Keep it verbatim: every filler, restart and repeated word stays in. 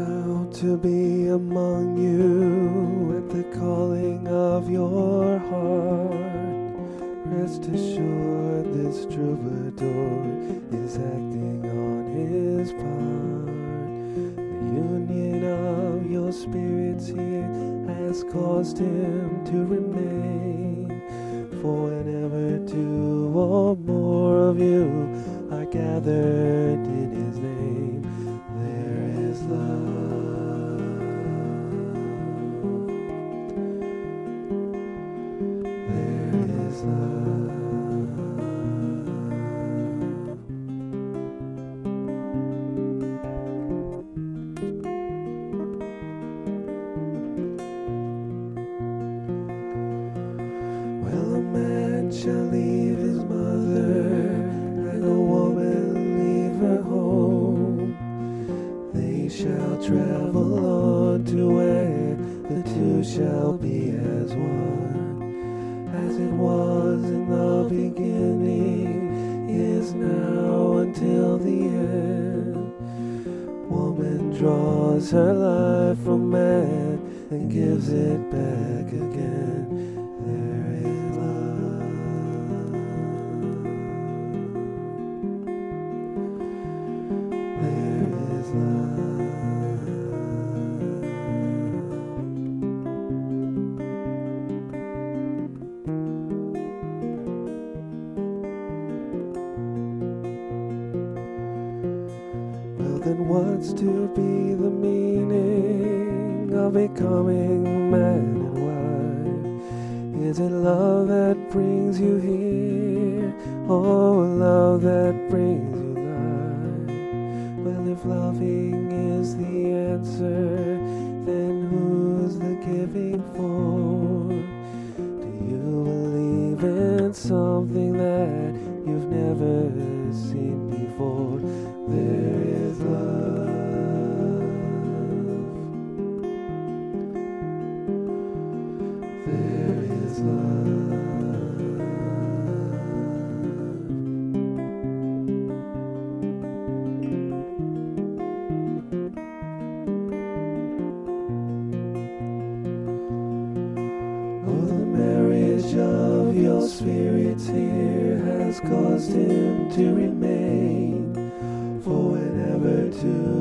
proud to be among you at the calling of your heart. Rest assured this troubadour is acting on his part. The union of your spirits here has caused him to remain. For whenever two or more of you are gathered in his name, there is love. There is love. Well, a man shall leave his mother, and a woman leave her home. They shall travel on to where the two shall be as one. As it was in the beginning, is now until the end. Woman draws her life from man and gives it back again. There is love. There is love. Well, then what's to be the meaning of becoming man and wife? Is it love that brings you here, or love that brings you life? Well, if loving is the answer, then who's the giving for? Do you believe in something that you've never seen before? There is love. There is love. Oh, the marriage of your spirits here has caused him to remain. For whenever two